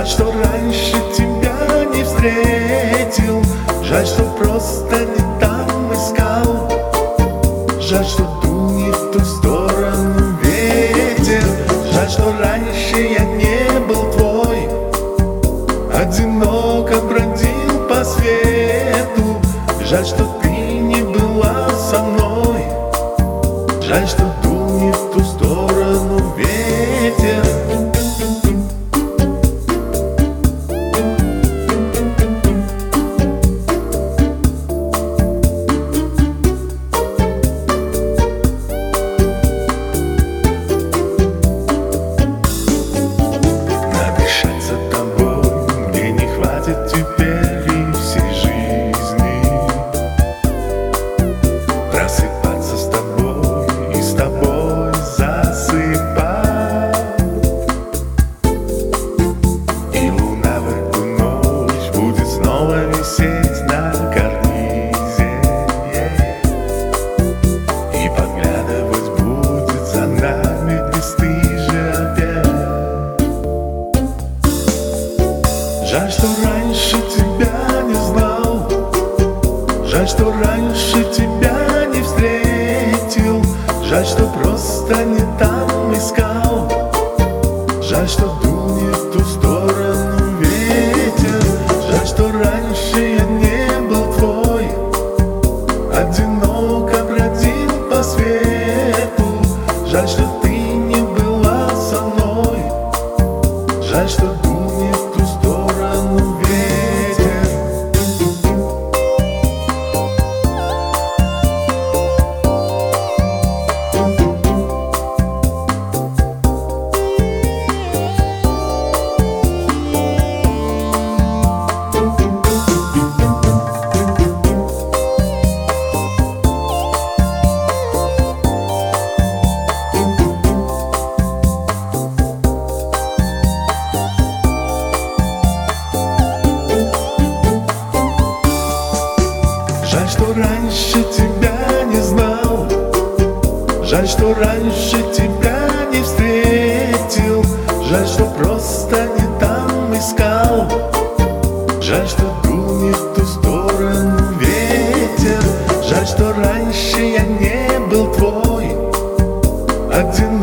Жаль, что раньше тебя не встретил. Жаль, что просто не там искал. Жаль, что дунет в ту сторону ветер. Жаль, что раньше я не был твой. Одиноко бродил по свету. Жаль, что ты не была со мной. Жаль, что дунет в ту сторону ветер. Надышаться тобой мне не хватит теперь и всей жизни. Просыпаться с тобой и с тобой засыпать. И луна в эту ночь будет снова висеть на карнизе. И подглядывать будет за нами бесстыже опять. Жаль, что раньше тебя не знал. Жаль, что раньше тебя не встретил. Жаль, что просто не там искал. Жаль, что дунет в ту сторону ветер. Жаль, что раньше я не был твой. Одиноко бродил по свету. Жаль, что ты не была со мной. Жаль, что дунет в ту сторону ветер. Жаль, что раньше тебя не знал. Жаль, что раньше тебя не встретил. Жаль, что просто не там искал. Жаль, что дунет в ту сторону ветер. Жаль, что раньше я не был твой. Один